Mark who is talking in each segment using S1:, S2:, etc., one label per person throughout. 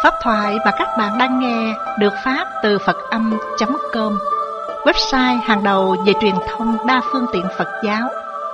S1: Pháp thoại mà các bạn đang nghe được phát từ Phật-âm.com, website hàng đầu về truyền thông đa phương tiện Phật giáo.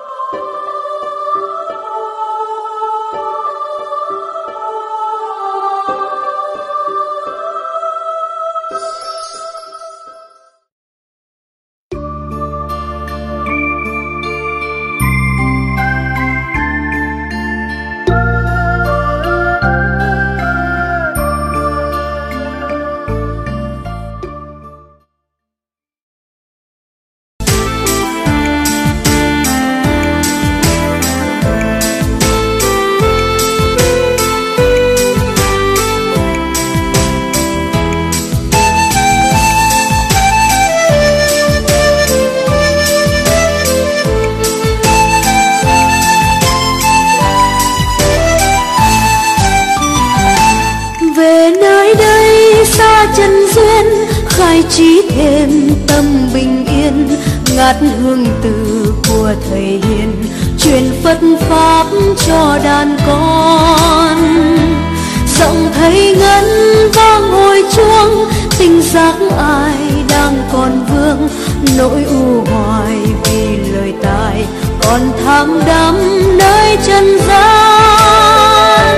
S2: Chí thêm tâm bình yên, ngát hương từ của thầy hiền, truyền Phật pháp cho đàn con. Giọng thầy ngân vang hồi chuông, tình giác ai đang còn vương, nỗi u hoài vì lời tài còn tham đắm nơi trần gian.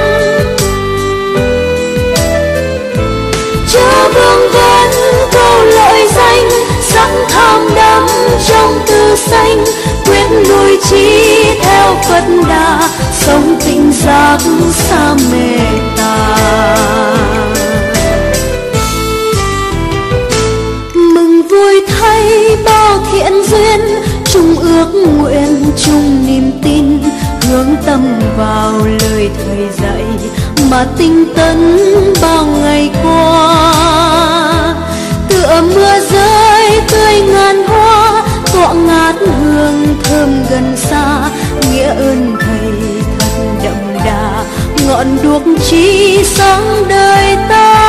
S2: Chớ vương vấn câu lợi danh, sắc tham đắm trong tư xanh, quyết nuôi trí theo Phật đà, sống tinh giác xa mê tà. Mừng vui thay bao thiện duyên, chung ước nguyện chung niềm tin, hướng tâm vào lời thầy dạy mà tinh tấn bao ngày qua. Tựa mưa rơi tươi ngàn hoa, tọa ngát hương thơm gần xa, nghĩa ơn thầy thật đậm đà, ngọn đuốc chí sáng đời ta.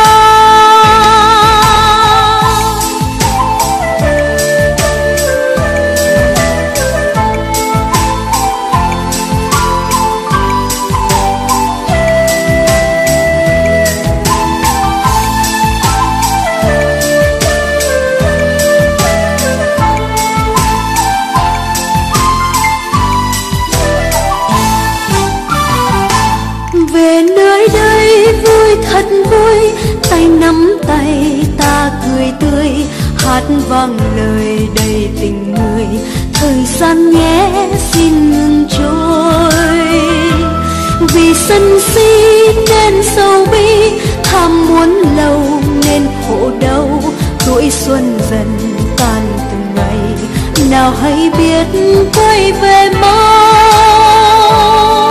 S2: Thật vui, tay nắm tay ta cười tươi, hát vang lời đầy tình người, thời gian nhé xin ngừng trôi. Vì sân si nên sầu bi, tham muốn lâu nên khổ đau, tuổi xuân dần tan từng ngày, nào hay biết quay về mau.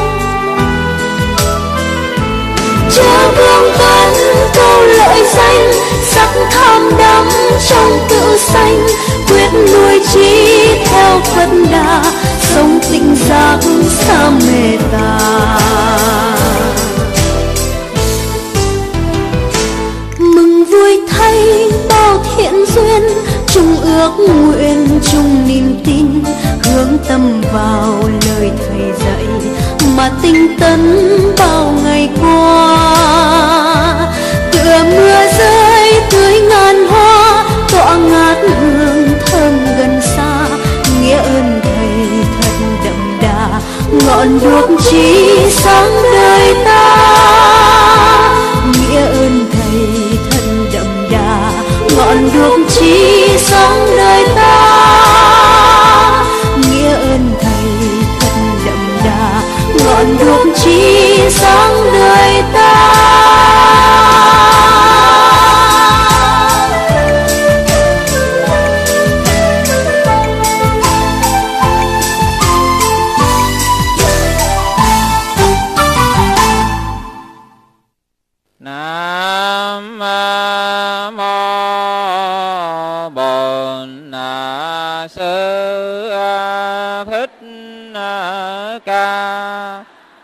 S2: Chớ vương vấn câu lợi danh, sắc tham đắm trong tự sanh, quyết nuôi trí theo Phật đà, sống tinh giác xa mê tà. Mừng vui thay bao thiện duyên, chung ước nguyện chung niềm tin, hướng tâm vào lời thầy dạy mà tinh tấn bao ngày qua. Tựa mưa rơi tưới ngàn hoa, tọa ngát hương thơm gần xa, nghĩa ơn thầy thật đậm đà, ngọn đuốc chí sáng đời ta. Nghĩa ơn thầy thật đậm đà, ngọn đuốc chí sáng đời ta. Nghĩa ơn thầy thật đậm đà, ngọn đuốc chí sáng đời ta.
S3: Nam mô Bổn Sư Thích Ca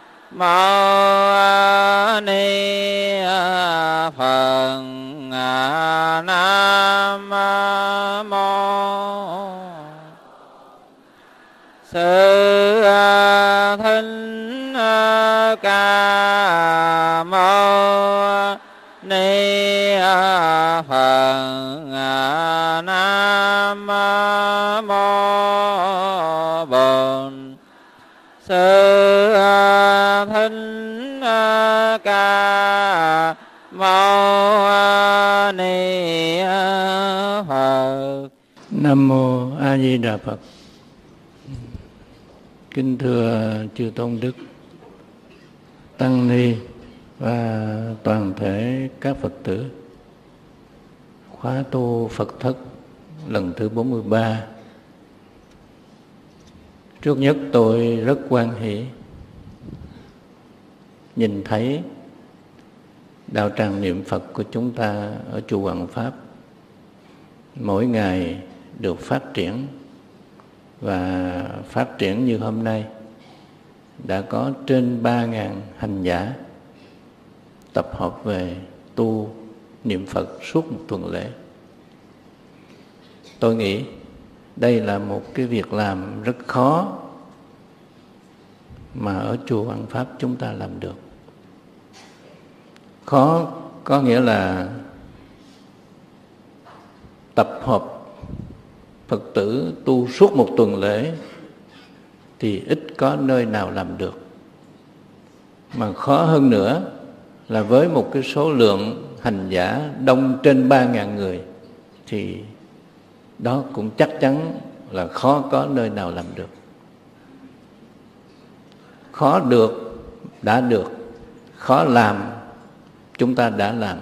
S3: Mâu Ni Phật. Nam mô Sư Thích Ca Mâu Ni Phật. Nam mô Bổn Sư Thích Ca Mâu Ni Phật.
S4: Nam mô A Di Đà Phật. Kính thưa chư tôn đức, tăng ni và toàn thể các Phật tử, khóa tu Phật thất lần thứ 43. Trước nhất tôi rất hoan hỷ nhìn thấy đạo tràng niệm Phật của chúng ta ở chùa Hoàng Pháp mỗi ngày được phát triển, và phát triển như hôm nay đã có trên 3.000 hành giả tập hợp về tu niệm Phật suốt một tuần lễ. Tôi nghĩ đây là một cái việc làm rất khó mà ở chùa Hoàng Pháp chúng ta làm được. Khó có nghĩa là tập hợp Phật tử tu suốt một tuần lễ thì ít có nơi nào làm được. Mà khó hơn nữa là với một cái số lượng hành giả đông trên 3.000 người thì đó cũng chắc chắn là khó có nơi nào làm được. Khó được đã được, khó làm chúng ta đã làm.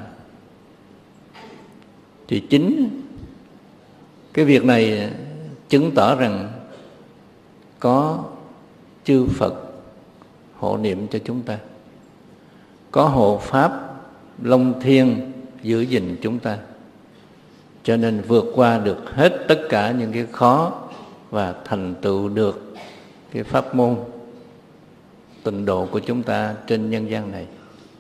S4: Thì chính cái việc này chứng tỏ rằng có chư Phật hộ niệm cho chúng ta, có hộ Pháp Long Thiên giữ gìn chúng ta, cho nên vượt qua được hết tất cả những cái khó và thành tựu được cái pháp môn tịnh độ của chúng ta trên nhân gian này.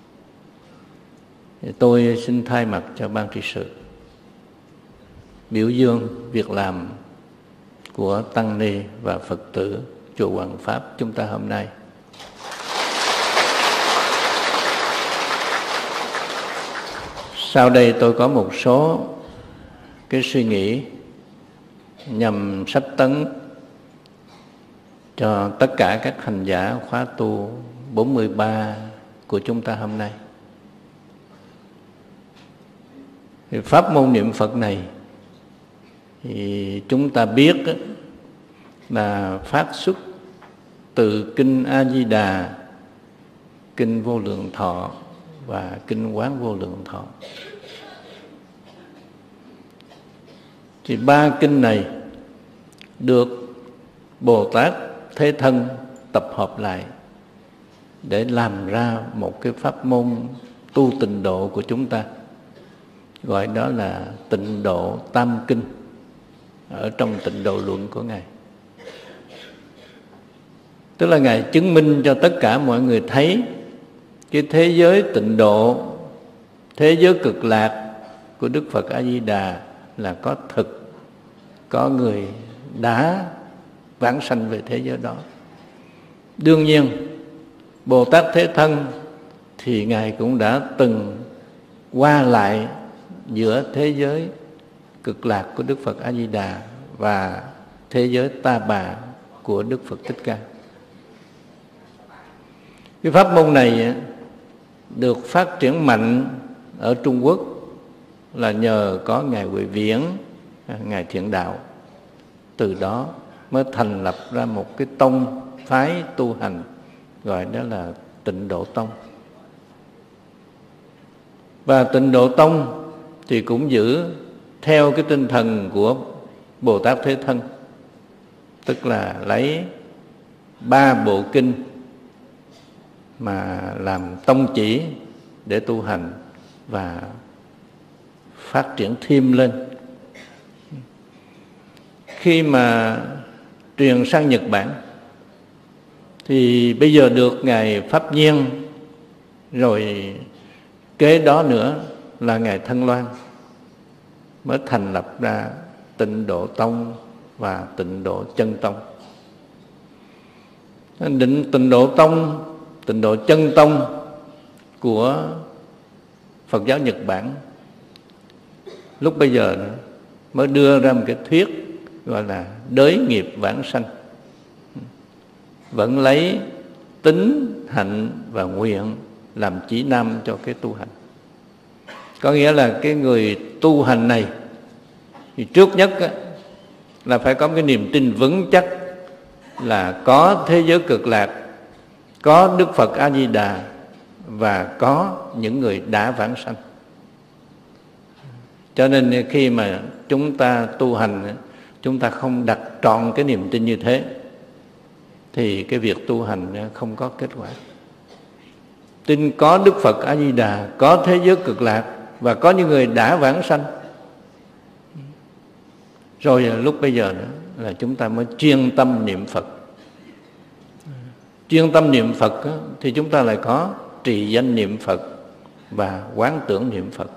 S4: Tôi xin thay mặt cho ban trị sự biểu dương việc làm của tăng ni và Phật tử chùa Hoàng Pháp chúng ta hôm nay. Sau đây tôi có một số cái suy nghĩ nhằm sách tấn cho tất cả các hành giả khóa tu 43 của chúng ta hôm nay. Thì pháp môn niệm Phật này thì chúng ta biết là phát xuất từ Kinh A Di Đà, Kinh Vô Lượng Thọ và Kinh Quán Vô Lượng Thọ. Thì ba kinh này được Bồ Tát Thế Thân tập hợp lại để làm ra một cái pháp môn tu tịnh độ của chúng ta, gọi đó là Tịnh Độ Tam Kinh ở trong Tịnh Độ Luận của Ngài. Tức là Ngài chứng minh cho tất cả mọi người thấy cái thế giới tịnh độ, thế giới cực lạc của Đức Phật A Di Đà là có thực, có người đã vãng sanh về thế giới đó. Đương nhiên Bồ Tát Thế Thân thì Ngài cũng đã từng qua lại giữa thế giới cực lạc của Đức Phật A Di Đà và thế giới Ta Bà của Đức Phật Thích Ca. Cái pháp môn này được phát triển mạnh ở Trung Quốc là nhờ có Ngài Huệ Viễn, Ngài Thiện Đạo. Từ đó mới thành lập ra một cái tông phái tu hành gọi đó là Tịnh Độ Tông. Và Tịnh Độ Tông thì cũng giữ theo cái tinh thần của Bồ Tát Thế Thân, tức là lấy 3 bộ kinh mà làm tông chỉ để tu hành và phát triển thêm lên. Khi mà truyền sang Nhật Bản thì bây giờ được Ngài Pháp Nhiên, rồi kế đó nữa là Ngài Thân Loan mới thành lập ra Tịnh Độ Tông và Tịnh Độ Chân Tông. Định Tịnh Độ Tông, Tịnh Độ Chân Tông của Phật giáo Nhật Bản lúc bây giờ mới đưa ra một cái thuyết gọi là đới nghiệp vãng sanh, vẫn lấy tính, hạnh và nguyện làm chỉ nam cho cái tu hành. Có nghĩa là cái người tu hành này thì trước nhất là phải có cái niềm tin vững chắc là có thế giới cực lạc, có Đức Phật A Di Đà và có những người đã vãng sanh. Cho nên khi mà chúng ta tu hành, chúng ta không đặt trọn cái niềm tin như thế thì cái việc tu hành không có kết quả. Tin có Đức Phật A Di Đà, có thế giới cực lạc và có những người đã vãng sanh. Rồi lúc bây giờ nữa là chúng ta mới chuyên tâm niệm Phật. Chuyên tâm niệm Phật thì chúng ta lại có trì danh niệm Phật và quán tưởng niệm Phật.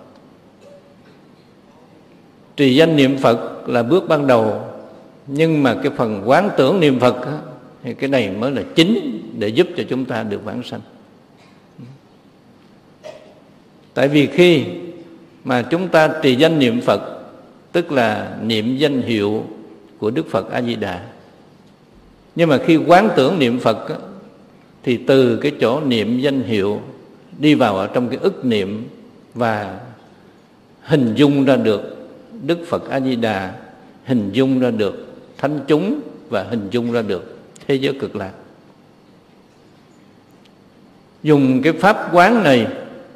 S4: Trì danh niệm Phật là bước ban đầu, nhưng mà cái phần quán tưởng niệm Phật thì cái này mới là chính để giúp cho chúng ta được vãng sanh. Tại vì khi mà chúng ta trì danh niệm Phật, tức là niệm danh hiệu của Đức Phật A Di Đà, nhưng mà khi quán tưởng niệm Phật thì từ cái chỗ niệm danh hiệu đi vào ở trong cái ức niệm và hình dung ra được Đức Phật A Di Đà, hình dung ra được thánh chúng và hình dung ra được thế giới cực lạc. Dùng cái pháp quán này,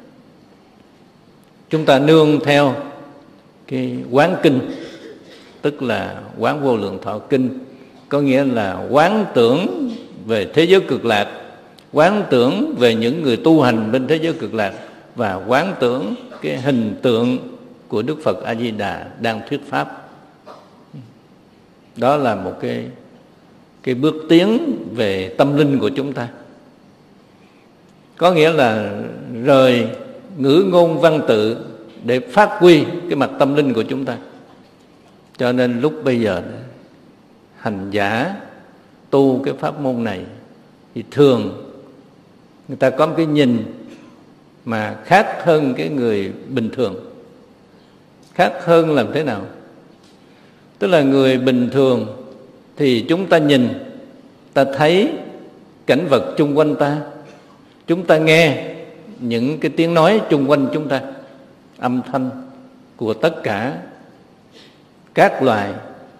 S4: chúng ta nương theo cái quán kinh, tức là quán Vô Lượng Thọ Kinh, có nghĩa là quán tưởng về thế giới cực lạc, quán tưởng về những người tu hành bên thế giới cực lạc và quán tưởng cái hình tượng của Đức Phật A Di Đà đang thuyết pháp. Đó là một cái bước tiến về tâm linh của chúng ta. Có nghĩa là rời ngữ ngôn văn tự để phát huy cái mặt tâm linh của chúng ta. Cho nên lúc bây giờ hành giả tu cái pháp môn này thì thường người ta có một cái nhìn mà khác hơn cái người bình thường. Khác hơn làm thế nào? Tức là người bình thường thì chúng ta nhìn, ta thấy cảnh vật chung quanh ta, chúng ta nghe những cái tiếng nói chung quanh chúng ta, âm thanh của tất cả các loài.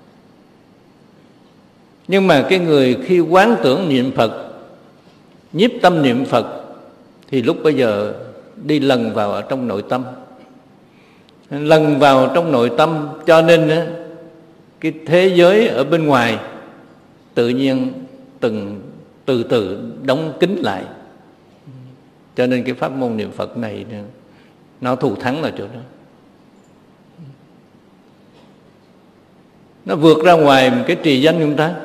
S4: Nhưng mà cái người khi quán tưởng niệm Phật, nhiếp tâm niệm Phật thì lúc bây giờ đi lần vào ở trong nội tâm. Lần vào trong nội tâm, cho nên cái thế giới ở bên ngoài tự nhiên từ từ đóng kín lại. Cho nên cái pháp môn niệm Phật này nó thù thắng ở chỗ đó. Nó vượt ra ngoài một cái trì danh chúng ta.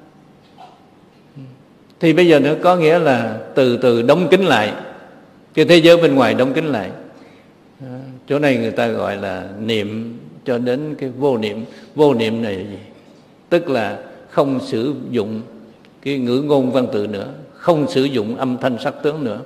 S4: Thì bây giờ nó có nghĩa là từ từ đóng kín lại, cái thế giới bên ngoài đóng kín lại. Chỗ này người ta gọi là niệm cho đến cái vô niệm. Vô niệm này là gì? Tức là không sử dụng cái ngữ ngôn văn tự nữa, không sử dụng âm thanh sắc tướng nữa.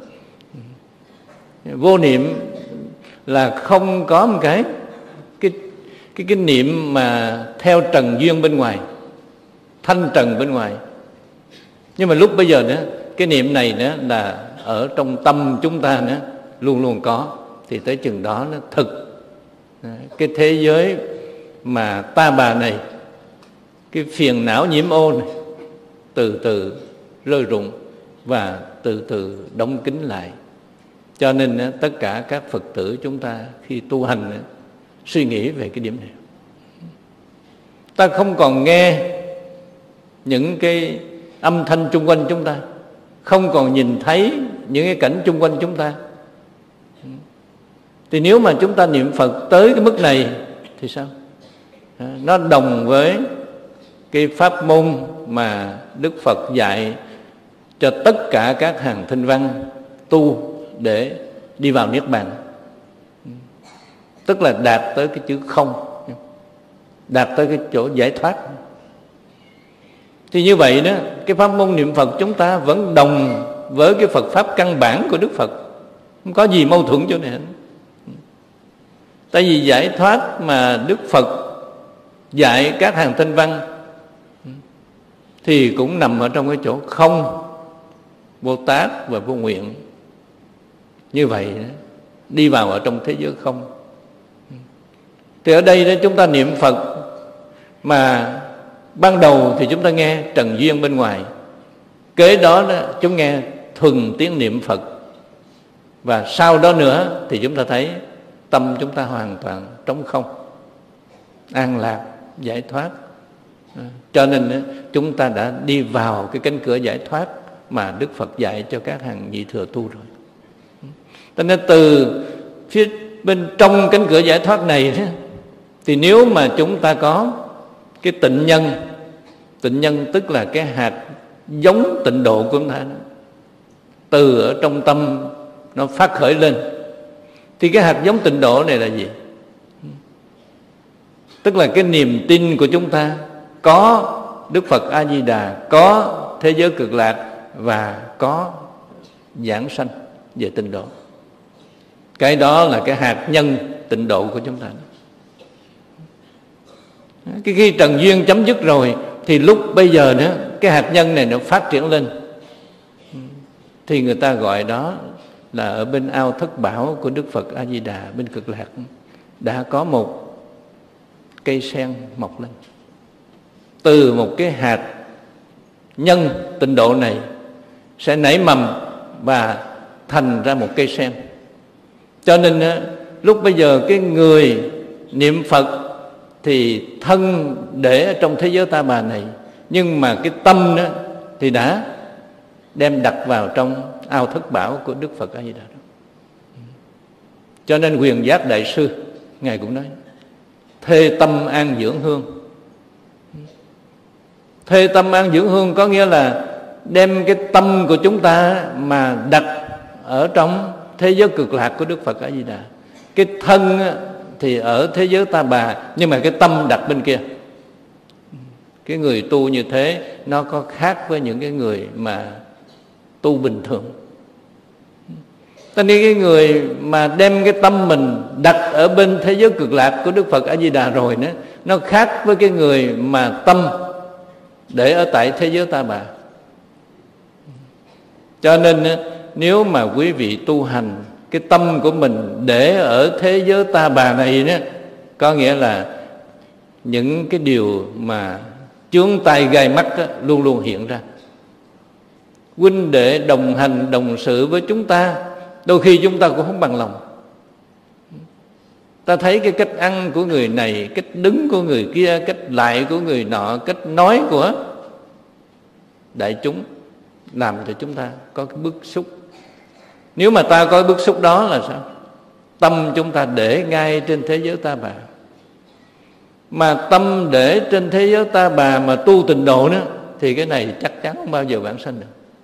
S4: Vô niệm là không có một cái niệm mà theo trần duyên bên ngoài, thanh trần bên ngoài. Nhưng mà lúc bây giờ nữa, cái niệm này nữa là ở trong tâm chúng ta nữa luôn luôn có. Thì tới chừng đó nó thực cái thế giới mà ta bà này, cái phiền não nhiễm ô này từ từ rơi rụng và từ từ đóng kín lại. Cho nên tất cả các Phật tử chúng ta khi tu hành suy nghĩ về cái điểm này. Ta không còn nghe những cái âm thanh chung quanh chúng ta, không còn nhìn thấy những cái cảnh chung quanh chúng ta. Thì nếu mà chúng ta niệm Phật tới cái mức này thì sao? Nó đồng với cái pháp môn mà Đức Phật dạy cho tất cả các hàng thinh văn tu để đi vào Niết Bàn. Tức là đạt tới cái chữ không, đạt tới cái chỗ giải thoát. Thì như vậy đó, cái pháp môn niệm Phật chúng ta vẫn đồng với cái Phật pháp căn bản của Đức Phật, không có gì mâu thuẫn chỗ này hết. Tại vì giải thoát mà Đức Phật dạy các hàng tinh văn thì cũng nằm ở trong cái chỗ không, vô tác và vô nguyện. Như vậy đi vào ở trong thế giới không. Thì ở đây chúng ta niệm Phật, mà ban đầu thì chúng ta nghe trần duyên bên ngoài, kế đó chúng nghe thuần tiếng niệm Phật, và sau đó nữa thì chúng ta thấy tâm chúng ta hoàn toàn trống không, an lạc, giải thoát. Cho nên chúng ta đã đi vào cái cánh cửa giải thoát mà Đức Phật dạy cho các hàng nhị thừa tu rồi. Cho nên từ phía bên trong cánh cửa giải thoát này thì nếu mà chúng ta có cái tịnh nhân tức là cái hạt giống tịnh độ của chúng ta, từ ở trong tâm nó phát khởi lên, thì cái hạt giống tịnh độ này là gì? Tức là cái niềm tin của chúng ta có Đức Phật A Di Đà, có thế giới cực lạc và có giảng sanh về tịnh độ. Cái đó là cái hạt nhân tịnh độ của chúng ta. Cái khi trần duyên chấm dứt rồi thì lúc bây giờ nữa cái hạt nhân này nó phát triển lên, thì người ta gọi đó là ở bên ao thất bảo của Đức Phật A Di Đà bên cực lạc đã có một cây sen mọc lên. Từ một cái hạt nhân tịnh độ này sẽ nảy mầm và thành ra một cây sen. Cho nên lúc bây giờ cái người niệm Phật thì thân để ở trong thế giới ta bà này, nhưng mà cái tâm đó thì đã đem đặt vào trong ao thất bảo của Đức Phật A Di Đà. Cho nên Quyền Giác Đại Sư Ngài cũng nói thê tâm an dưỡng hương. Thê tâm an dưỡng hương có nghĩa là đem cái tâm của chúng ta mà đặt ở trong thế giới cực lạc của Đức Phật A Di Đà. Cái thân thì ở thế giới ta bà, nhưng mà cái tâm đặt bên kia. Cái người tu như thế nó có khác với những cái người mà tu bình thường. Cho nên cái người mà đem cái tâm mình đặt ở bên thế giới cực lạc của Đức Phật A Di Đà rồi nữa, nó khác với cái người mà tâm để ở tại thế giới ta bà. Cho nên nếu mà quý vị tu hành, cái tâm của mình để ở thế giới ta bà này đó, có nghĩa là những cái điều mà chướng tai gai mắt đó, luôn luôn hiện ra. Huynh đệ đồng hành đồng sự với chúng ta, đôi khi chúng ta cũng không bằng lòng. Ta thấy cái cách ăn của người này, cách đứng của người kia, cách lại của người nọ, cách nói của đại chúng làm cho chúng ta có cái bức xúc. Nếu mà ta có bức xúc đó là sao? Tâm chúng ta để ngay trên thế giới ta bà. Mà tâm để trên thế giới ta bà mà tu tịnh độ nữa, thì cái này chắc chắn không bao giờ vãng sanh được.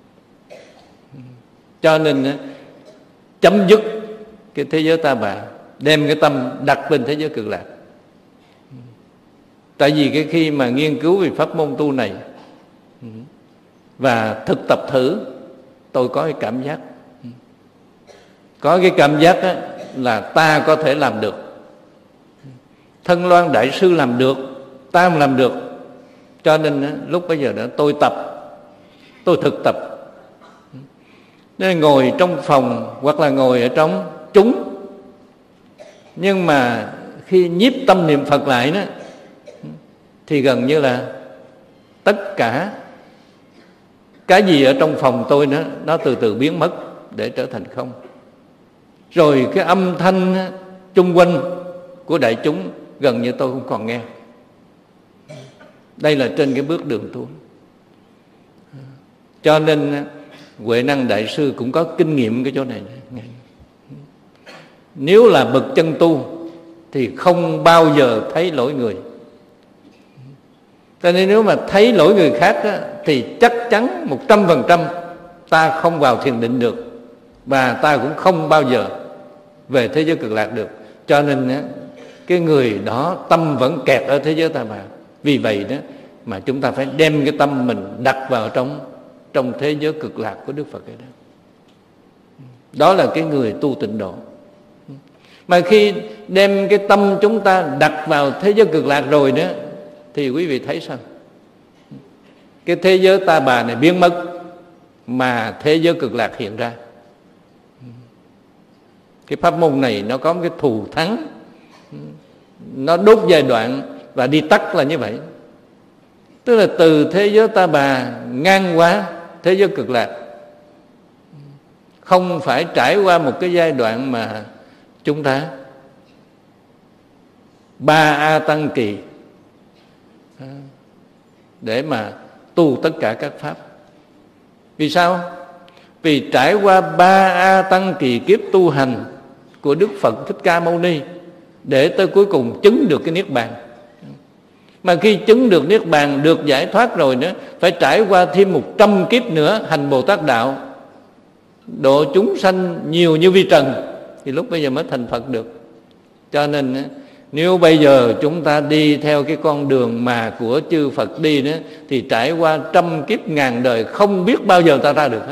S4: Cho nên chấm dứt cái thế giới ta bà, đem cái tâm đặt lên thế giới cực lạc. Tại vì cái khi mà nghiên cứu về pháp môn tu này và thực tập thử, tôi có cái cảm giác, có cái cảm giác đó là ta có thể làm được. Thân Loan Đại Sư làm được, ta không làm được. Cho nên lúc bây giờ đó tôi tập, tôi thực tập. Nên ngồi trong phòng hoặc là ngồi ở trong chúng, nhưng mà khi nhiếp tâm niệm Phật lại đó, thì gần như là tất cả cái gì ở trong phòng tôi nó từ từ biến mất để trở thành không. Rồi cái âm thanh chung quanh của đại chúng gần như tôi không còn nghe. Đây là trên cái bước đường tu. Cho nên Huệ Năng Đại Sư cũng có kinh nghiệm cái chỗ này. Nếu là bậc chân tu thì không bao giờ thấy lỗi người. Cho nên nếu mà thấy lỗi người khác á, thì chắc chắn 100% ta không vào thiền định được, và ta cũng không bao giờ về thế giới cực lạc được. Cho nên á, cái người đó tâm vẫn kẹt ở thế giới ta bà. Vì vậy đó mà chúng ta phải đem cái tâm mình đặt vào trong thế giới cực lạc của Đức Phật ấy đó. Đó là cái người tu tịnh độ. Mà khi đem cái tâm chúng ta đặt vào thế giới cực lạc rồi nữa, thì quý vị thấy sao? Cái thế giới ta bà này biến mất, mà thế giới cực lạc hiện ra. Cái pháp môn này nó có một cái thù thắng, nó đốt giai đoạn và đi tắt là như vậy. Tức là từ thế giới ta bà ngang qua thế giới cực lạc, không phải trải qua một cái giai đoạn mà chúng ta 3 A Tăng kỳ để mà tu tất cả các pháp. Vì sao? Vì trải qua 3 A Tăng kỳ kiếp tu hành của Đức Phật Thích Ca Mâu Ni để tới cuối cùng chứng được cái Niết Bàn. Mà khi chứng được Niết Bàn, được giải thoát rồi nữa, phải trải qua thêm 100 kiếp nữa hành Bồ Tát Đạo, độ chúng sanh nhiều như vi trần, thì lúc bây giờ mới thành Phật được. Cho nên nếu bây giờ chúng ta đi theo cái con đường mà của chư Phật đi nữa, thì trải qua trăm kiếp ngàn đời không biết bao giờ ta ra được hết.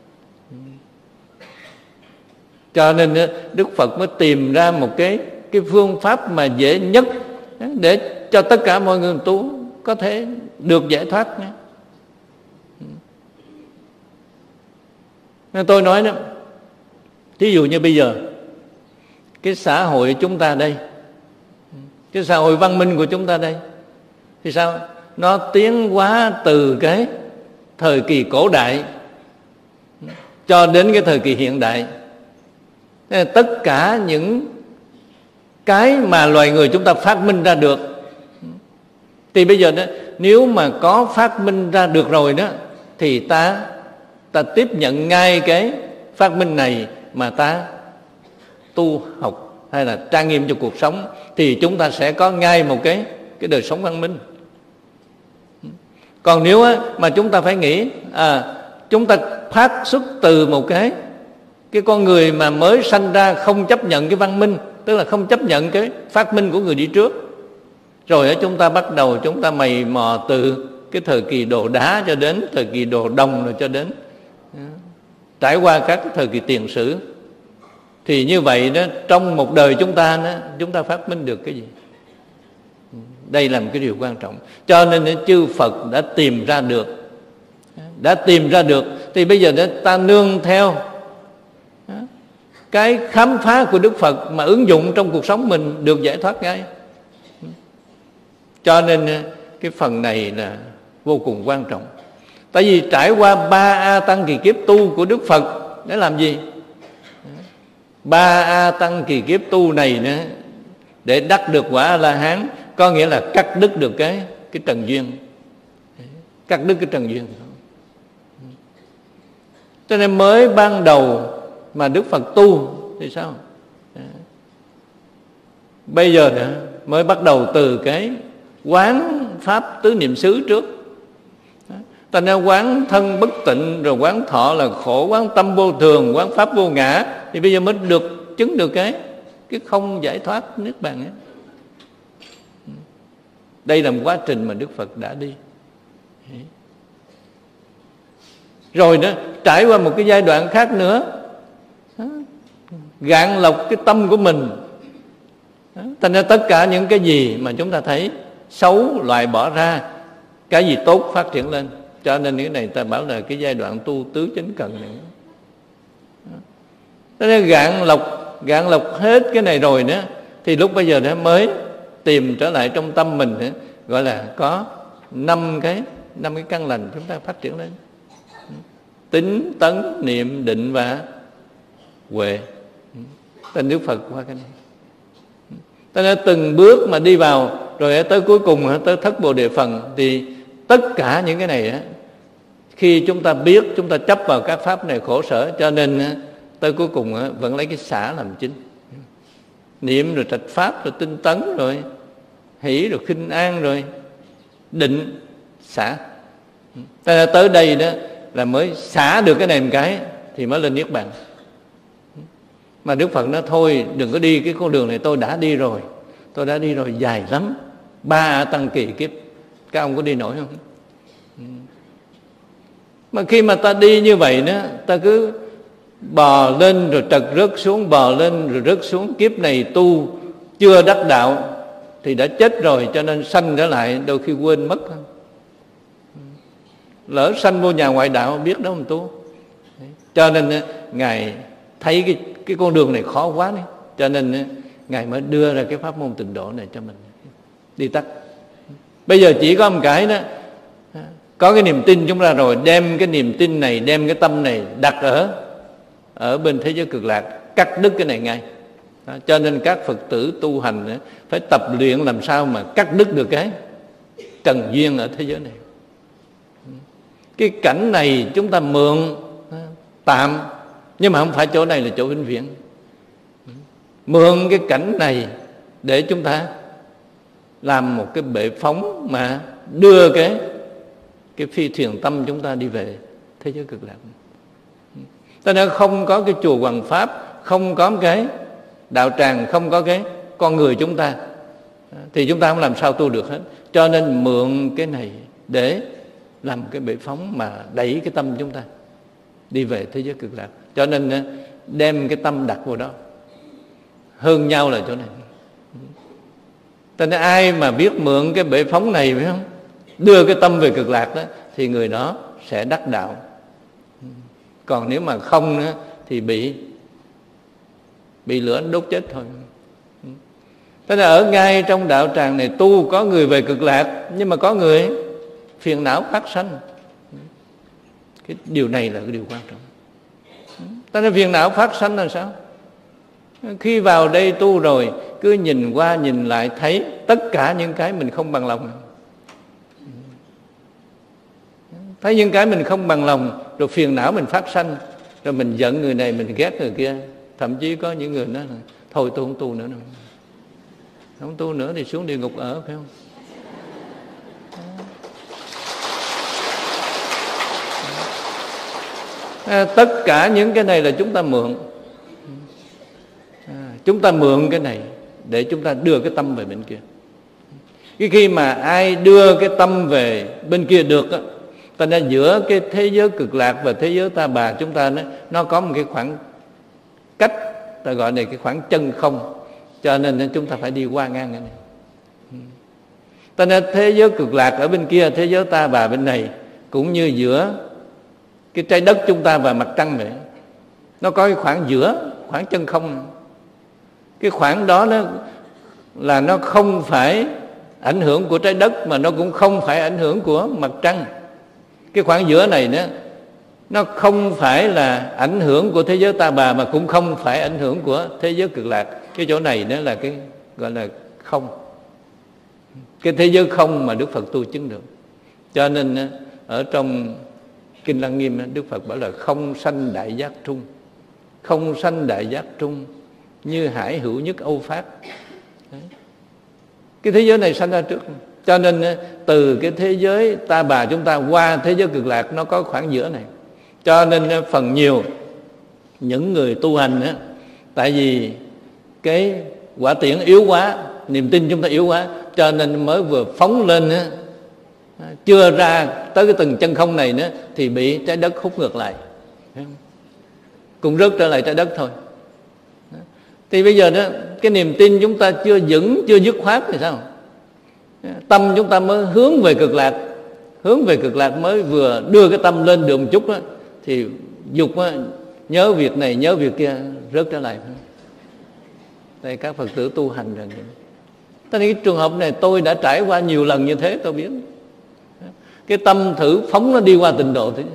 S4: Cho nên Đức Phật mới tìm ra một cái phương pháp mà dễ nhất để cho tất cả mọi người tu có thể được giải thoát. Nên tôi nói đó, thí dụ như bây giờ cái xã hội chúng ta đây, cái xã hội văn minh của chúng ta đây, thì sao? Nó tiến hóa từ cái thời kỳ cổ đại cho đến cái thời kỳ hiện đại. Tất cả những cái mà loài người chúng ta phát minh ra được, thì bây giờ đó, nếu mà có phát minh ra được rồi đó, thì ta tiếp nhận ngay cái phát minh này mà ta tu học hay là trang nghiêm cho cuộc sống, thì chúng ta sẽ có ngay một cái đời sống văn minh. Còn nếu mà chúng ta phải nghĩ chúng ta phát xuất từ một cái con người mà mới sanh ra không chấp nhận cái văn minh, tức là không chấp nhận cái phát minh của người đi trước, rồi chúng ta bắt đầu chúng ta mày mò từ cái thời kỳ đồ đá cho đến thời kỳ đồ đồng, rồi cho đến trải qua các cái thời kỳ tiền sử. Thì như vậy đó, trong một đời chúng ta phát minh được cái gì? Đây là một cái điều quan trọng. Cho nên chư Phật đã tìm ra được, thì bây giờ ta nương theo cái khám phá của Đức Phật mà ứng dụng trong cuộc sống mình được giải thoát ngay. Cho nên cái phần này là vô cùng quan trọng. Tại vì trải qua 3 A Tăng kỳ kiếp tu của Đức Phật để làm gì? 3 A Tăng kỳ kiếp tu này nữa, để đắc được quả A-la-hán, có nghĩa là cắt đứt được cái trần duyên, cắt đứt cái trần duyên. Cho nên mới ban đầu mà Đức Phật tu thì sao? Bây giờ nữa mới bắt đầu từ cái quán pháp tứ niệm xứ trước. Ta nên quán thân bất tịnh, rồi quán thọ là khổ, quán tâm vô thường, quán pháp vô ngã, thì bây giờ mới được chứng được cái không giải thoát niết bàn ấy. Đây là một quá trình mà Đức Phật đã đi. Rồi đó, trải qua một cái giai đoạn khác nữa, gạn lọc cái tâm của mình. Thành ra tất cả những cái gì mà chúng ta thấy xấu loại bỏ ra, cái gì tốt phát triển lên. Cho nên cái này ta bảo là cái giai đoạn tu tứ chánh cần này. Cho nên gạn lọc hết cái này rồi nữa, thì lúc bây giờ mới tìm trở lại trong tâm mình nữa, gọi là có 5 cái căn lành chúng ta phát triển lên: tín, tấn, niệm, định và huệ. Tên Đức Phật qua cái này. Cho nên từng bước mà đi vào, rồi tới cuối cùng tới thất Bồ Đề Phần, thì tất cả những cái này khi chúng ta biết, chúng ta chấp vào các pháp này khổ sở, cho nên tới cuối cùng vẫn lấy cái xả làm chính. Niệm rồi trạch pháp, rồi tinh tấn, rồi hỷ, rồi khinh an, rồi định, xả. Tới đây đó là mới xả được cái này một cái thì mới lên niết bàn. Mà Đức Phật nói thôi đừng có đi cái con đường này, tôi đã đi rồi dài lắm, 3 tăng kỳ kiếp, các ông có đi nổi không? Mà khi mà ta đi như vậy đó, ta cứ bò lên rồi trật rớt xuống, bò lên rồi rớt xuống. Kiếp này tu chưa đắc đạo thì đã chết rồi, cho nên sanh trở lại đôi khi quên mất. Lỡ sanh vô nhà ngoại đạo biết đâu mà tu. Cho nên Ngài thấy cái con đường này khó quá đấy, cho nên Ngài mới đưa ra cái pháp môn tịnh độ này cho mình đi tắt. Bây giờ chỉ có một cái đó, có cái niềm tin chúng ta rồi, đem cái niềm tin này, đem cái tâm này đặt ở bên thế giới cực lạc, cắt đứt cái này ngay. Đó, cho nên các Phật tử tu hành phải tập luyện làm sao mà cắt đứt được cái trần duyên ở thế giới này. Cái cảnh này chúng ta mượn tạm, nhưng mà không phải chỗ này là chỗ vĩnh viễn. Mượn cái cảnh này để chúng ta làm một cái bệ phóng mà đưa cái phi thuyền tâm chúng ta đi về thế giới cực lạc. Cho nên không có cái chùa Hoằng Pháp, không có cái đạo tràng, không có cái con người chúng ta, thì chúng ta không làm sao tu được hết. Cho nên mượn cái này để làm cái bệ phóng mà đẩy cái tâm chúng ta đi về thế giới cực lạc. Cho nên đem cái tâm đặt vào đó. Hơn nhau là chỗ này. Cho nên ai mà biết mượn cái bệ phóng này, phải không, đưa cái tâm về cực lạc đó, thì người đó sẽ đắc đạo. Còn nếu mà không nữa thì bị lửa đốt chết thôi. Thế là ở ngay trong đạo tràng này tu, có người về cực lạc, nhưng mà có người phiền não phát sanh. Cái điều này là cái điều quan trọng. Thế nên phiền não phát sanh là sao? Khi vào đây tu rồi, cứ nhìn qua nhìn lại thấy tất cả những cái mình không bằng lòng. Thấy những cái mình không bằng lòng, rồi phiền não mình phát sanh, rồi mình giận người này, mình ghét người kia. Thậm chí có những người nói là thôi tôi không tu nữa đâu. Không tu nữa thì xuống địa ngục ở, phải không? Tất cả những cái này là chúng ta mượn. Chúng ta mượn cái này để chúng ta đưa cái tâm về bên kia. Cái khi mà ai đưa cái tâm về bên kia được á, ta nên giữa cái thế giới cực lạc và thế giới ta bà chúng ta nó có một cái khoảng cách, ta gọi này cái khoảng chân không. Cho nên chúng ta phải đi qua ngang cái này. Ta nên thế giới cực lạc ở bên kia, thế giới ta bà bên này, cũng như giữa cái trái đất chúng ta và mặt trăng vậy. Nó có cái khoảng giữa, khoảng chân không. Cái khoảng đó nó không phải ảnh hưởng của trái đất, mà nó cũng không phải ảnh hưởng của mặt trăng. Cái khoảng giữa này nó không phải là ảnh hưởng của thế giới ta bà, mà cũng không phải ảnh hưởng của thế giới cực lạc. Cái chỗ này nó là cái gọi là không, cái thế giới không mà Đức Phật tu chứng được. Cho nên ở trong Kinh Lăng Nghiêm, Đức Phật bảo là không sanh đại giác trung. Không sanh đại giác trung, như hải hữu nhất Âu Phát. Đấy. Cái thế giới này sanh ra trước. Cho nên từ cái thế giới ta bà chúng ta qua thế giới cực lạc, nó có khoảng giữa này. Cho nên phần nhiều những người tu hành á, tại vì cái quả tiễn yếu quá, niềm tin chúng ta yếu quá, cho nên mới vừa phóng lên á, chưa ra tới cái từng chân không này nữa thì bị trái đất hút ngược lại, cũng rớt trở lại trái đất thôi. Thì bây giờ đó, cái niềm tin chúng ta chưa vững, chưa dứt khoát thì sao? Tâm chúng ta mới hướng về cực lạc. Hướng về cực lạc mới vừa đưa cái tâm lên được một chút đó, thì dục đó, nhớ việc này nhớ việc kia, rớt trở lại. Đây các Phật tử tu hành rồi. Thế nên cái trường hợp này tôi đã trải qua nhiều lần như thế, tôi biết. Cái tâm thử phóng nó đi qua tịnh độ thì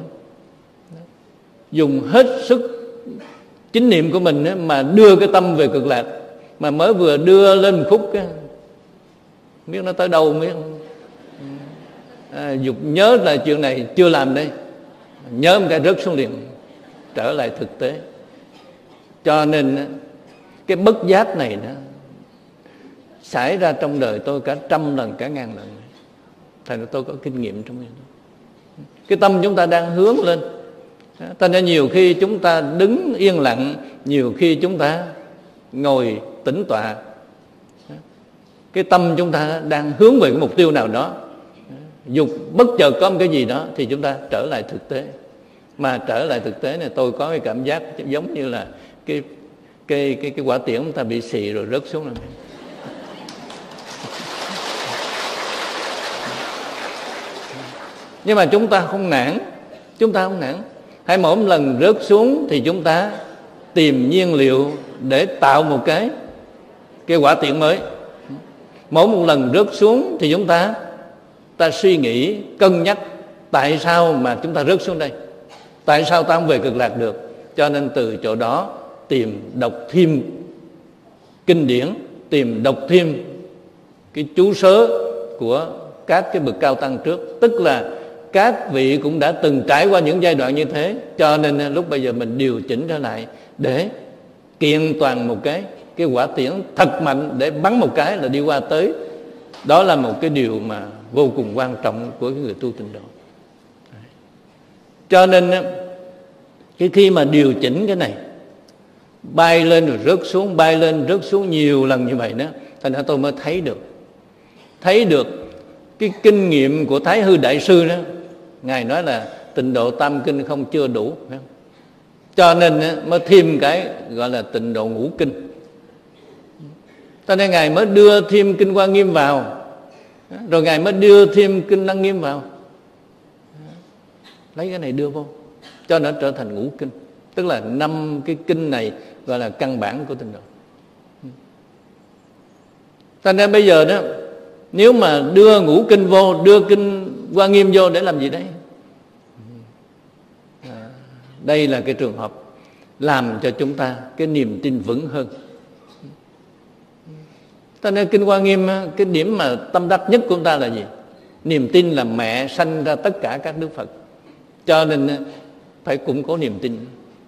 S4: dùng hết sức chính niệm của mình ấy, mà đưa cái tâm về cực lạc, mà mới vừa đưa lên một phút cái biết nó tới đâu biết dục nhớ là chuyện này chưa làm đây, nhớ một cái rớt xuống liền, trở lại thực tế. Cho nên cái bất giác này đó xảy ra trong đời tôi cả 100 lần, cả 1000 lần. Thành ra tôi có kinh nghiệm trong cái tâm chúng ta đang hướng lên. Cho nên nhiều khi chúng ta đứng yên lặng, nhiều khi chúng ta ngồi tĩnh tọa, cái tâm chúng ta đang hướng về cái mục tiêu nào đó, dục bất chợt có một cái gì đó thì chúng ta trở lại thực tế. Mà trở lại thực tế này, tôi có cái cảm giác giống như là cái quả tiễn chúng ta bị xì rồi rớt xuống. Nhưng mà chúng ta không nản. Hay mỗi lần rớt xuống thì chúng ta tìm nhiên liệu để tạo một cái quả tiễn mới. Mỗi một lần rớt xuống thì chúng ta suy nghĩ, cân nhắc tại sao mà chúng ta rớt xuống đây, tại sao ta không về cực lạc được. Cho nên từ chỗ đó tìm đọc thêm kinh điển, tìm đọc thêm cái chú sớ của các cái bậc cao tăng trước, tức là các vị cũng đã từng trải qua những giai đoạn như thế. Cho nên lúc bây giờ mình điều chỉnh trở lại để kiện toàn một cái quả tiễn thật mạnh, để bắn một cái là đi qua tới. Đó là một cái điều mà vô cùng quan trọng của cái người tu tịnh độ. Cho nên khi mà điều chỉnh cái này, bay lên rồi rớt xuống, bay lên rớt xuống nhiều lần như vậy đó, thành ra tôi mới thấy được cái kinh nghiệm của Thái Hư Đại Sư đó. Ngài nói là tịnh độ tam kinh không chưa đủ, phải không? Cho nên mới thêm cái gọi là tịnh độ ngũ kinh. Cho nên Ngài mới đưa thêm kinh Hoa Nghiêm vào, rồi Ngài mới đưa thêm kinh Lăng Nghiêm vào, lấy cái này đưa vô cho nó trở thành ngũ kinh. Tức là 5 cái kinh này gọi là căn bản của tịnh độ. Cho nên bây giờ đó, nếu mà đưa ngũ kinh vô, đưa kinh Hoa Nghiêm vô để làm gì đấy? Đây là cái trường hợp làm cho chúng ta cái niềm tin vững hơn. Cho nên kinh Hoa Nghiêm, cái điểm mà tâm đắc nhất của chúng ta là gì? Niềm tin là mẹ sanh ra tất cả các đức Phật. Cho nên phải cũng có niềm tin.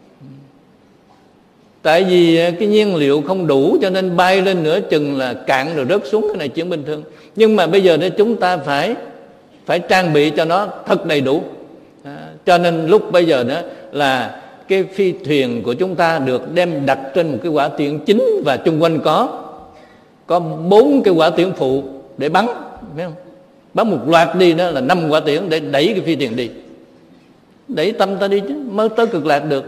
S4: Tại vì cái nhiên liệu không đủ, cho nên bay lên nửa chừng là cạn rồi rớt xuống, cái này chuyện bình thường. Nhưng mà bây giờ đó chúng ta phải trang bị cho nó thật đầy đủ. Cho nên lúc bây giờ đó là cái phi thuyền của chúng ta được đem đặt trên một cái quả tiễn chính, và chung quanh có 4 cái quả tiễn phụ để bắn, phải không? Bắn một loạt đi đó là 5 quả tiễn để đẩy cái phi thuyền đi, đẩy tâm ta đi chứ mới tới cực lạc được.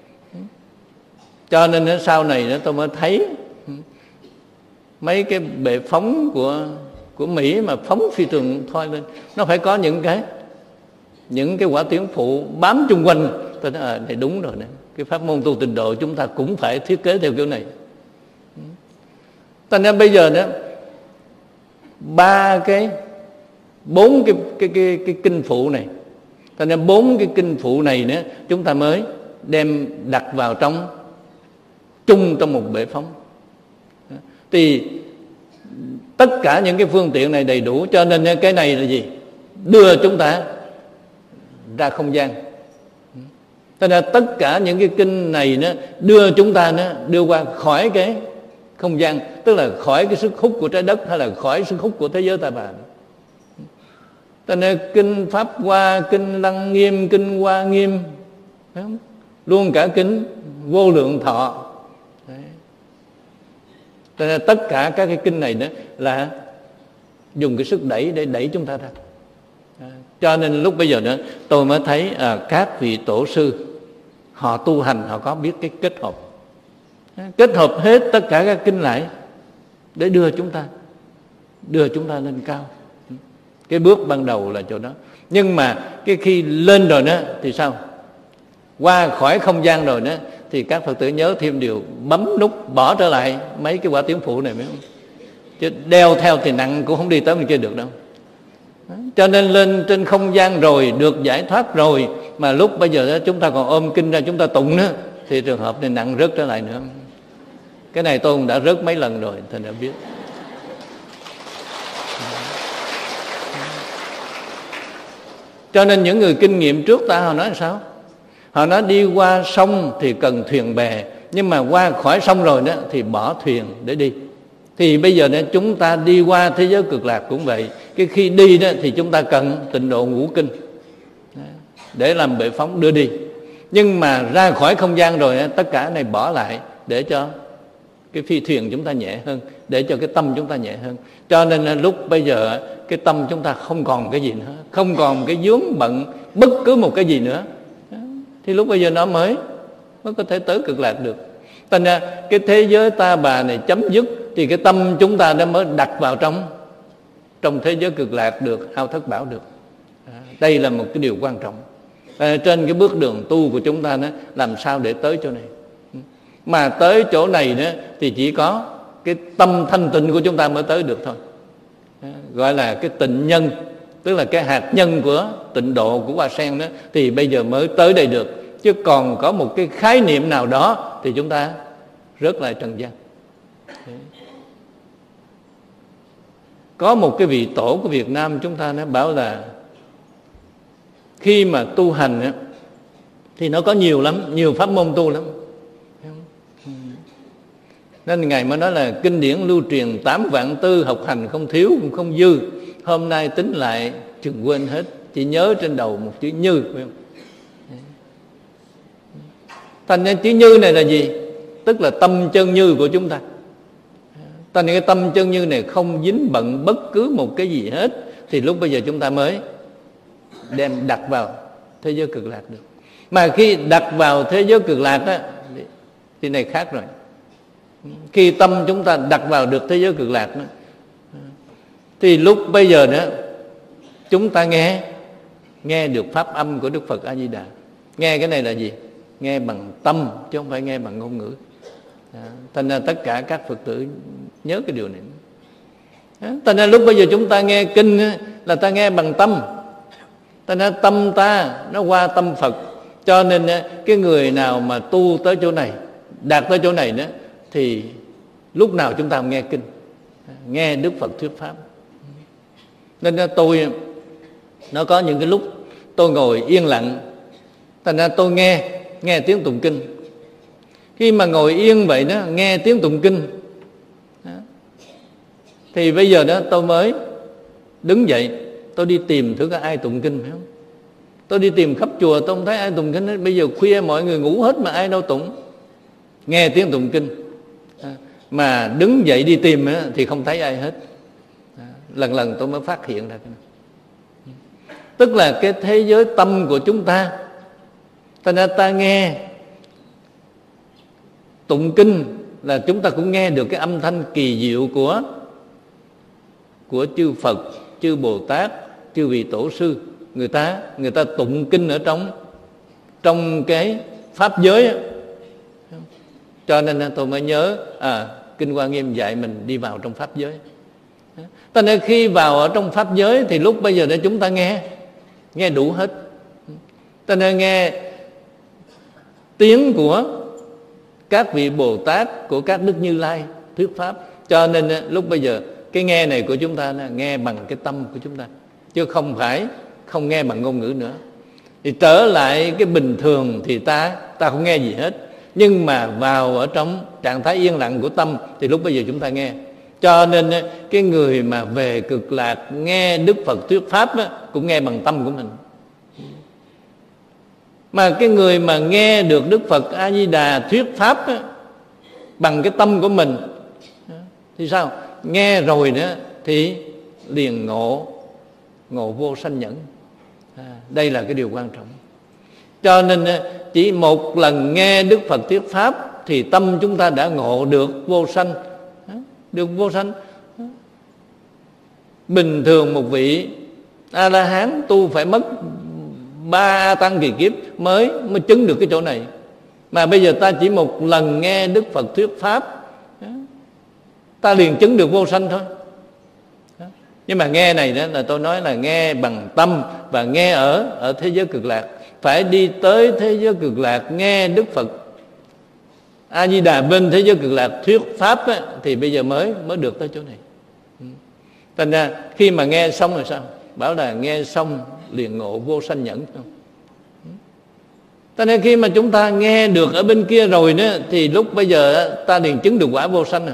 S4: Cho nên sau này tôi mới thấy mấy cái bệ phóng của Mỹ mà phóng phi thuyền thôi lên, nó phải có những cái quả tiễn phụ bám chung quanh. Tôi nói này đúng rồi nè, cái pháp môn tu tịnh độ chúng ta cũng phải thiết kế theo kiểu này. Thành ra bây giờ đó 4 cái kinh phụ này, thành ra 4 cái kinh phụ này nữa chúng ta mới đem đặt vào chung trong một bệ phóng. Thì tất cả những cái phương tiện này đầy đủ, cho nên cái này là gì? Đưa chúng ta ra không gian. Cho nên tất cả những cái kinh này nó đưa chúng ta đưa qua khỏi cái không gian, tức là khỏi cái sức hút của trái đất, hay là khỏi sức hút của thế giới ta bà. Cho nên kinh Pháp Hoa, kinh Lăng Nghiêm, kinh Hoa Nghiêm, phải không? Luôn cả kinh Vô Lượng Thọ. Cho nên tất cả các cái kinh này đó là dùng cái sức đẩy để đẩy chúng ta ra. Cho nên lúc bây giờ đó tôi mới thấy các vị tổ sư họ tu hành, họ có biết cái kết hợp hết tất cả các kinh lại để đưa chúng ta lên cao. Cái bước ban đầu là chỗ đó. Nhưng mà cái khi lên rồi đó thì sao? Qua khỏi không gian rồi đó thì các Phật tử nhớ thêm điều, bấm nút bỏ trở lại mấy cái quả tiễn phụ này, phải không? Chứ đeo theo thì nặng cũng không đi tới bên kia được đâu. Cho nên lên trên không gian rồi, được giải thoát rồi, mà lúc bây giờ đó, chúng ta còn ôm kinh ra chúng ta tụng nữa, thì trường hợp này nặng rớt trở lại nữa. Cái này tôi cũng đã rớt mấy lần rồi, thành đã biết. Cho nên những người kinh nghiệm trước ta họ nói là sao? Họ nói đi qua sông thì cần thuyền bè, nhưng mà qua khỏi sông rồi đó thì bỏ thuyền để đi. Thì bây giờ đó chúng ta đi qua thế giới cực lạc cũng vậy. Cái khi đi đó thì chúng ta cần tịnh độ ngũ kinh để làm bệ phóng đưa đi. Nhưng mà ra khỏi không gian rồi đó, tất cả này bỏ lại để cho cái phi thuyền chúng ta nhẹ hơn, để cho cái tâm chúng ta nhẹ hơn. Cho nên lúc bây giờ cái tâm chúng ta không còn cái gì nữa, không còn cái vướng bận bất cứ một cái gì nữa. thì lúc bây giờ nó mới có thể tới cực lạc được. Thành ra cái thế giới ta bà này chấm dứt thì cái tâm chúng ta đã mới đặt vào trong thế giới cực lạc được, ao thất bảo được. Đây là một cái điều quan trọng. Trên cái bước đường tu của chúng ta đó, làm sao để tới chỗ này. Mà tới chỗ này đó thì chỉ có cái tâm thanh tịnh của chúng ta mới tới được thôi. Gọi là cái tịnh nhân, tức là cái hạt nhân của tịnh độ của hoa sen đó, thì bây giờ mới tới đây được. Chứ còn có một cái khái niệm nào đó thì chúng ta rớt lại trần gian. Có một cái vị tổ của Việt Nam chúng ta nó bảo là khi mà tu hành á, thì nó có nhiều lắm, nhiều pháp môn tu lắm. Nên Ngài mới nói là kinh điển lưu truyền 8 vạn tư, học hành không thiếu cũng không dư. Hôm nay tính lại chừng quên hết, chỉ nhớ trên đầu một chữ như. Thành ra chữ như này là gì? Tức là tâm chân như của chúng ta. Thành ra cái tâm chân như này không dính bận bất cứ một cái gì hết, thì lúc bây giờ chúng ta mới đem đặt vào thế giới cực lạc được. Mà khi đặt vào thế giới cực lạc á, thì này khác rồi. Khi tâm chúng ta đặt vào được thế giới cực lạc đó, thì lúc bây giờ đó chúng ta nghe được pháp âm của Đức Phật A Di Đà. Nghe cái này là gì? Nghe bằng tâm chứ không phải nghe bằng ngôn ngữ. Thành ra tất cả các Phật tử nhớ cái điều này. Thành ra lúc bây giờ chúng ta nghe kinh là ta nghe bằng tâm. Thành ra tâm ta nó qua tâm Phật. Cho nên cái người nào mà tu tới chỗ này, đạt tới chỗ này đó, thì lúc nào chúng ta cũng nghe kinh, nghe Đức Phật thuyết pháp. Nên tôi, nó có những cái lúc tôi ngồi yên lặng, thành ra tôi nghe tiếng tụng kinh. Khi mà ngồi yên vậy đó, nghe tiếng tụng kinh đó, thì bây giờ đó tôi mới đứng dậy, tôi đi tìm thử có ai tụng kinh phải không? Tôi đi tìm khắp chùa tôi không thấy ai tụng kinh hết. Bây giờ khuya mọi người ngủ hết mà ai đâu tụng. Nghe tiếng tụng kinh mà đứng dậy đi tìm thì không thấy ai hết. Lần lần tôi mới phát hiện ra cái này. Tức là cái thế giới tâm của chúng ta, thành ra ta nghe tụng kinh là chúng ta cũng nghe được cái âm thanh kỳ diệu của chư Phật, chư Bồ Tát, chư vị tổ sư. Người ta tụng kinh ở trong cái pháp giới á. Cho nên tôi mới nhớ Kinh Hoa Nghiêm dạy mình đi vào trong pháp giới. Cho nên khi vào ở trong pháp giới thì lúc bây giờ để chúng ta nghe đủ hết. Cho nên nghe tiếng của các vị Bồ Tát, của các Đức Như Lai thuyết pháp. Cho nên lúc bây giờ cái nghe này của chúng ta nghe bằng cái tâm của chúng ta, chứ không nghe bằng ngôn ngữ nữa. Thì trở lại cái bình thường thì ta không nghe gì hết. Nhưng mà vào ở trong trạng thái yên lặng của tâm thì lúc bây giờ chúng ta nghe. Cho nên cái người mà về cực lạc nghe Đức Phật thuyết pháp á, cũng nghe bằng tâm của mình. Mà cái người mà nghe được Đức Phật A Di Đà thuyết pháp á, bằng cái tâm của mình thì sao? Nghe rồi nữa thì liền ngộ vô sanh nhẫn. Đây là cái điều quan trọng. Cho nên chỉ một lần nghe Đức Phật thuyết pháp thì tâm chúng ta đã ngộ được vô sanh. Được vô sanh. Bình thường một vị A-la-hán tu phải mất 3 A Tăng kỳ kiếp mới chứng được cái chỗ này. Mà bây giờ ta chỉ một lần nghe Đức Phật thuyết pháp, ta liền chứng được vô sanh thôi. Nhưng mà nghe này đó là tôi nói là nghe bằng tâm và nghe ở thế giới cực lạc. Phải đi tới thế giới cực lạc nghe Đức Phật A Di Đà bên thế giới cực lạc thuyết pháp á, thì bây giờ mới được tới chỗ này. Thành ra khi mà nghe xong rồi sao? Bảo là nghe xong liền ngộ vô sanh nhẫn. Cho nên khi mà chúng ta nghe được ở bên kia rồi đó, thì lúc bây giờ ta liền chứng được quả vô sanh rồi.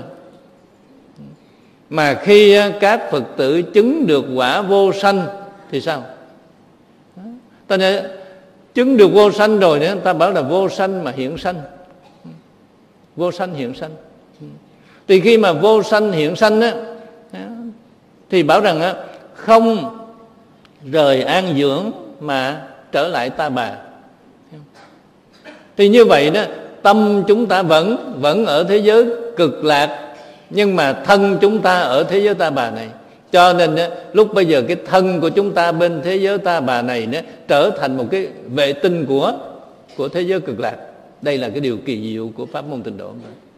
S4: Mà khi các Phật tử chứng được quả vô sanh thì sao? Ta nên chứng được vô sanh rồi nữa, ta bảo là vô sanh mà hiện sanh. Vô sanh hiện sanh. Thì khi mà vô sanh hiện sanh á, thì bảo rằng á, không rời an dưỡng mà trở lại ta bà. Thì như vậy đó, tâm chúng ta vẫn ở thế giới cực lạc, nhưng mà thân chúng ta ở thế giới ta bà này. Cho nên đó, lúc bây giờ cái thân của chúng ta bên thế giới ta bà này đó, trở thành một cái vệ tinh của thế giới cực lạc. Đây là cái điều kỳ diệu của pháp môn Tịnh Độ.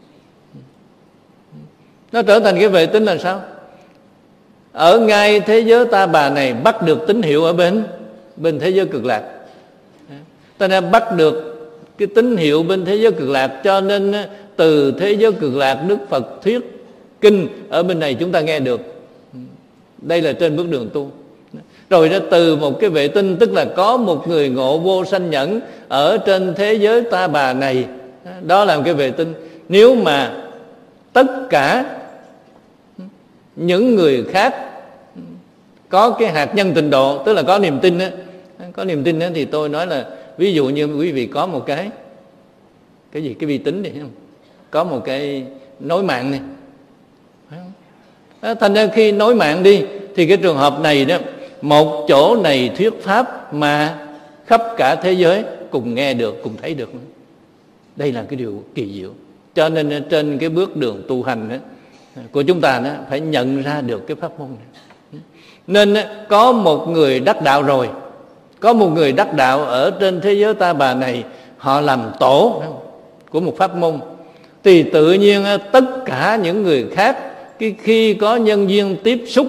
S4: Nó trở thành cái vệ tinh là sao? Ở ngay thế giới ta bà này bắt được tín hiệu ở bên thế giới cực lạc. Ta đã bắt được cái tín hiệu bên thế giới cực lạc, cho nên từ thế giới cực lạc Đức Phật thuyết kinh ở bên này chúng ta nghe được. Đây là trên bước đường tu. Rồi đó, từ một cái vệ tinh, tức là có một người ngộ vô sanh nhẫn ở trên thế giới ta bà này, đó là một cái vệ tinh. Nếu mà tất cả những người khác có cái hạt nhân Tịnh Độ, tức là có niềm tin đó, thì tôi nói là ví dụ như quý vị có một cái gì, cái vi tính này, có một cái nối mạng này, thành ra khi nối mạng đi thì cái trường hợp này đó, một chỗ này thuyết pháp mà khắp cả thế giới cùng nghe được, cùng thấy được. Đây là cái điều kỳ diệu. Cho nên trên cái bước đường tu hành đó, của chúng ta đó, phải nhận ra được cái pháp môn này. Nên có một người đắc đạo rồi, có một người đắc đạo ở trên thế giới ta bà này, họ làm tổ của một pháp môn, thì tự nhiên tất cả những người khác khi có nhân duyên tiếp xúc,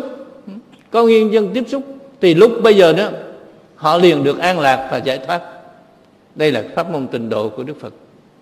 S4: thì lúc bây giờ đó họ liền được an lạc và giải thoát. Đây là pháp môn Tịnh Độ của Đức Phật.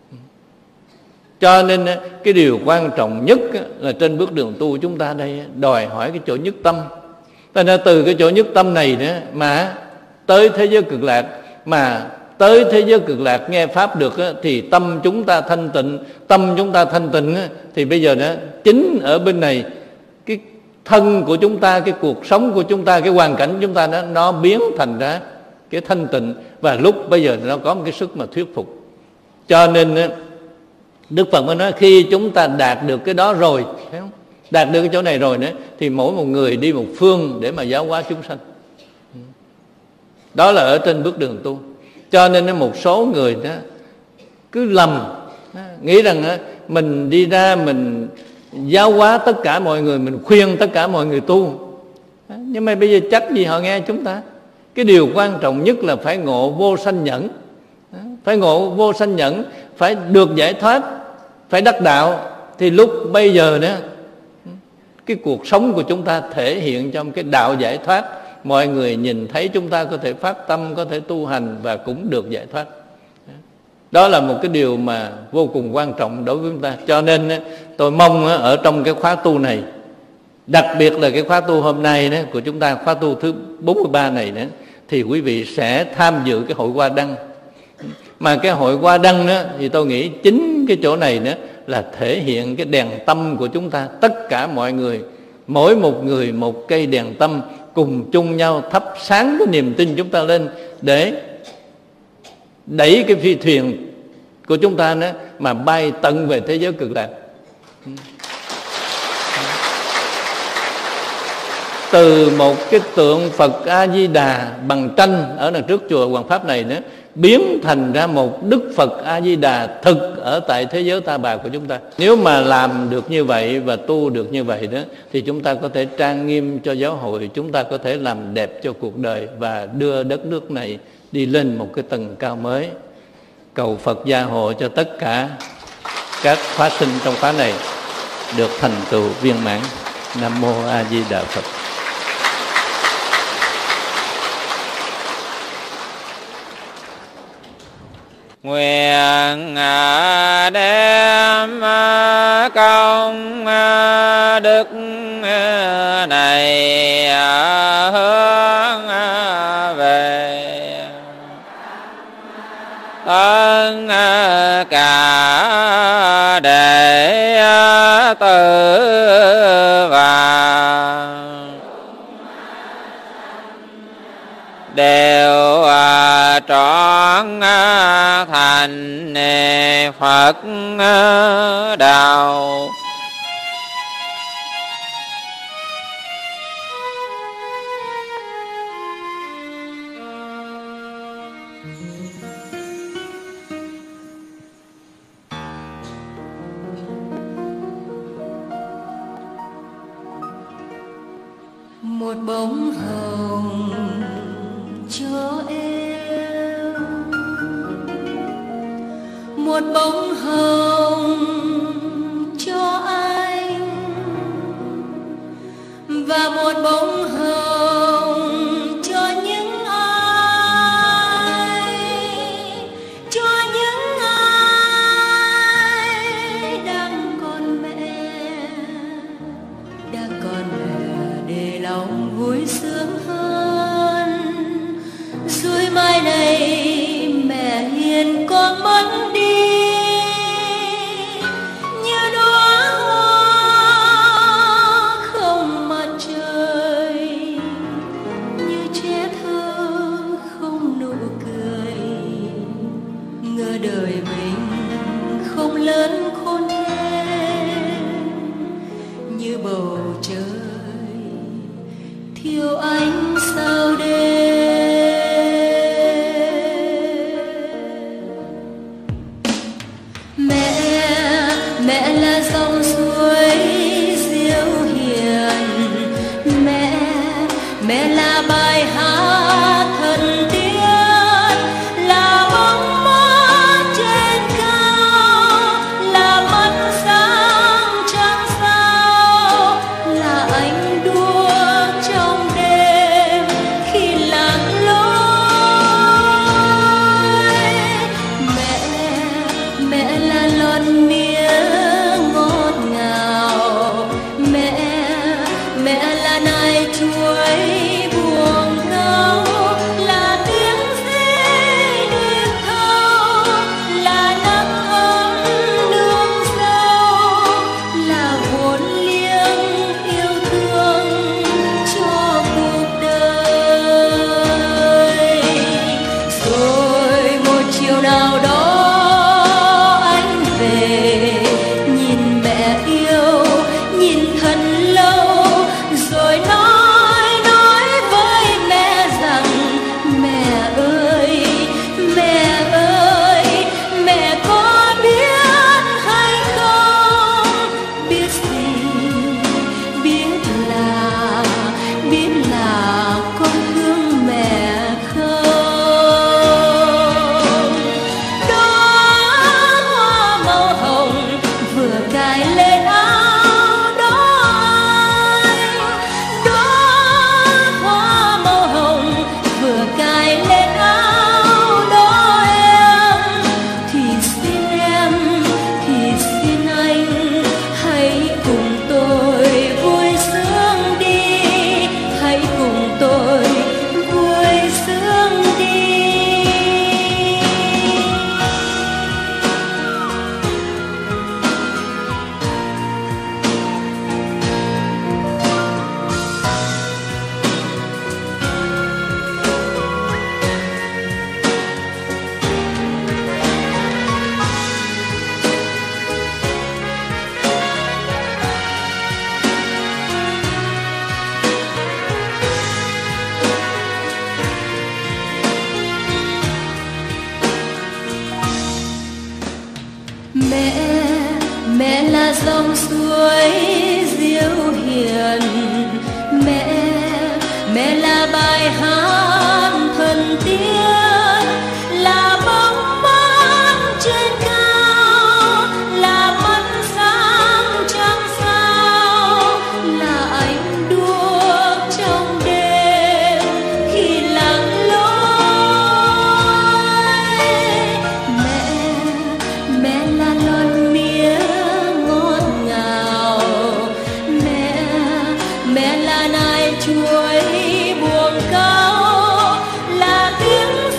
S4: Cho nên cái điều quan trọng nhất là trên bước đường tu chúng ta đây đòi hỏi cái chỗ nhất tâm. Thành ra từ cái chỗ nhất tâm này đó mà tới thế giới cực lạc, mà tới thế giới cực lạc nghe pháp được thì tâm chúng ta thanh tịnh, thì bây giờ đó chính ở bên này cái thân của chúng ta, cái cuộc sống của chúng ta, cái hoàn cảnh của chúng ta đó, nó biến thành ra cái thanh tịnh, và lúc bây giờ nó có một cái sức mà thuyết phục. Cho nên Đức Phật mới nói khi chúng ta đạt được cái đó rồi, thấy không? Đạt được cái chỗ này rồi nữa, thì mỗi một người đi một phương để mà giáo hóa chúng sanh. Đó là ở trên bước đường tu. Cho nên một số người đó cứ lầm, nghĩ rằng mình đi ra mình giáo hóa tất cả mọi người, mình khuyên tất cả mọi người tu. Nhưng mà bây giờ chắc gì họ nghe chúng ta. Cái điều quan trọng nhất là phải ngộ vô sanh nhẫn, phải được giải thoát, phải đắc đạo. Thì lúc bây giờ đó cái cuộc sống của chúng ta thể hiện trong cái đạo giải thoát. Mọi người nhìn thấy chúng ta có thể phát tâm, có thể tu hành và cũng được giải thoát. Đó là một cái điều mà vô cùng quan trọng đối với chúng ta. Cho nên tôi mong ở trong cái khóa tu này, đặc biệt là cái khóa tu hôm nay đó của chúng ta, khóa tu thứ 43 này đó, thì quý vị sẽ tham dự cái hội Hoa Đăng. Mà cái hội Hoa Đăng đó thì tôi nghĩ chính cái chỗ này đó là thể hiện cái đèn tâm của chúng ta. Tất cả mọi người, mỗi một người một cây đèn tâm, cùng chung nhau thắp sáng cái niềm tin chúng ta lên, để đẩy cái phi thuyền của chúng ta đó mà bay tận về thế giới cực lạc. Từ một cái tượng Phật A Di Đà bằng tranh ở đằng trước chùa Hoàng Pháp này nữa, biến thành ra một Đức Phật A Di Đà thực ở tại thế giới ta bà của chúng ta. Nếu mà làm được như vậy và tu được như vậy đó, thì chúng ta có thể trang nghiêm cho giáo hội, chúng ta có thể làm đẹp cho cuộc đời và đưa đất nước này đi lên một cái tầng cao mới. Cầu Phật gia hộ cho tất cả các khóa sinh trong khóa này được thành tựu viên mãn. Nam mô A Di Đà Phật.
S3: Nguyện đem công đức này hướng về tất cả đệ tử và đều trọn thành Phật đạo.
S2: một bông hồng cho em, một bông hồng cho anh, và một bông hồng cho những ai, cho những ai đang còn mẹ, đang còn mẹ để lòng vui sướng hơn. Rồi mai này mẹ hiền con mất đi như đóa hoa không mặt trời, như trẻ thơ không nụ cười. Ngỡ đời mình không lớn khôn thế, như bầu trời thiếu ánh sao đêm. Mẹ là dòng suối diệu hiền, mẹ là bài hát thần tiên, là bóng mát trên cao, là mắt sáng trăng sao, là ánh đuốc trong đêm khi lạc lối. Mẹ là lon mía ngọt ngào, mẹ là nai chuối buông cao, là tiếng dế điệp thâu, là nắng ấm nương dâu, là vốn liếng yêu thương cho cuộc đời. Rồi một chiều nào đó anh về, nhìn mẹ yêu, nhìn thật lâu, rồi nói với mẹ rằng mẹ ơi, mẹ có biết hay không, biết gì, biết là con thương mẹ không. Đóa hoa màu hồng vừa cài lên áo đó anh, đóa hoa màu hồng vừa cài lên áo đó em. Thì xin em, thì xin anh, hãy cùng tôi vui sướng đi, hãy cùng tôi vui sướng đi. Mẹ là dòng suối diệu hiền, mẹ là bài hát thần tiên, là bóng mát trên cao, là mắt sáng trăng sao, là ánh đuốc trong đêm khi lạc lối. Mẹ là lon mía ngọt ngào, mẹ là nai chuối buông cao, là tiếng